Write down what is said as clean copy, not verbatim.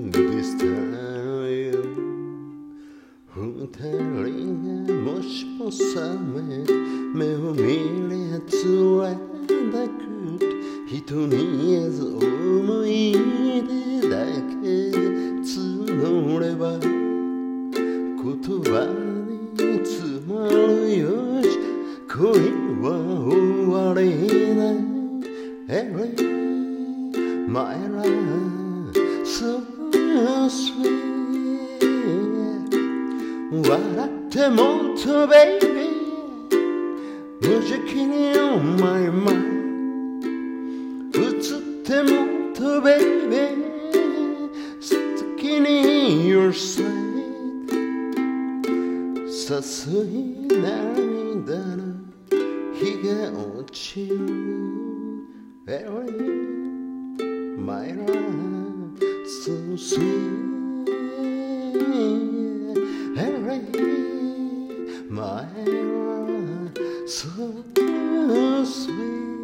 this time 二人がもしも覚め目を見れつらなく人に言えず思い出だけ募れば言葉に詰まるよし恋は終わりない My love so sweet 笑ってもっと baby 無邪気に on my mind 映ってもっと baby 好きに your side 誘い涙の日が落ちる My love so sweet My love so sweet